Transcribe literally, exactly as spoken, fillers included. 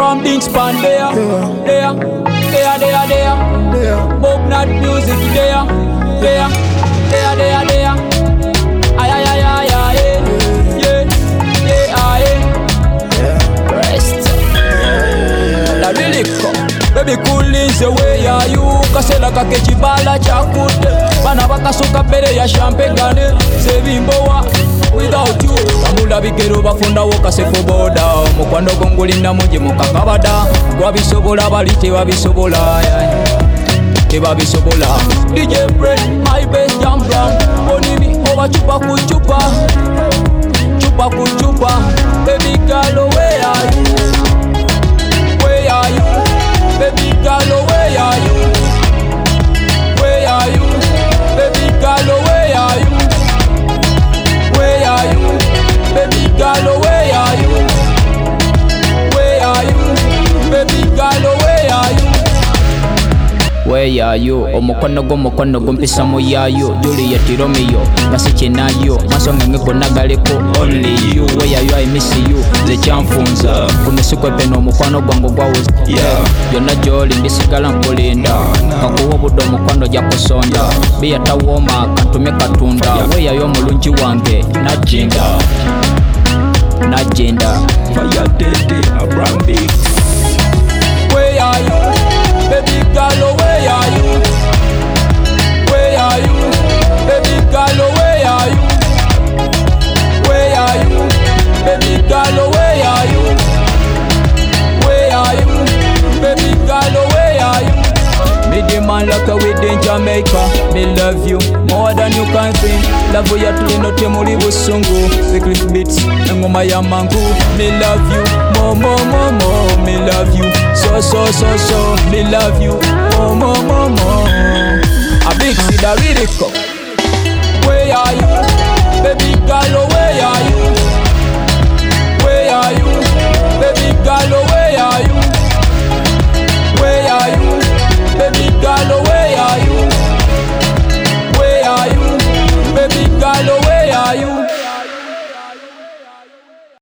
from Dingspan there, there, there, there, there. Bob Nat music there, there, there, there, there. Ay ay ay ay ay, yeah, yeah, ay. Rest. La really come. Baby cool is the way are you. Kasela kake chibala chakude. Bana bakasuka bere ya champagne. Sebimbowa without you. Kamula bigero bafunda woka sefo boda. Mukwando gongulina muje mukakabada. Wabisobola balite wabisobola. Tebabisobola. D J Brett, my best jam drum. Onimi over chupa ku chupa. Chupa ku chupa. Baby girl, where are you? Where are you? Baby girl, where are you? Where are you? Baby girl, where are you? Where are you? Baby girl, where are you? Where are you? Baby girl, where are you? Where are you? Omukono go mukono gumpisa mu yayo Juliet Romeo Nasiche nayo Masonga ngeko nagaleko Only you Where are you? I miss you Ze chamfunza Kunesikwe peno mukwano gwango gwawozi Yeah Yona joli ndisigala nkulinda Kakuwa budo mukwano jakusonda Biya tawoma kantume katunda Where are you mulunji wange Najinda Najinda Fire Dede Abrambik Where are you? Baby girl, where are you? Where are you? Baby girl, where are you? Where are you? Baby girl, where are you? Where are you? Baby girl, where are you? Me the man like a weed in Jamaica. Me love you more than you can think. Love you to no temuri busungu. Secret beats, ngoma ya mangu. Me love you more, more, more, more. Me love you so, so, so, so. Me love you more, more, more, more. A big see the lyrical.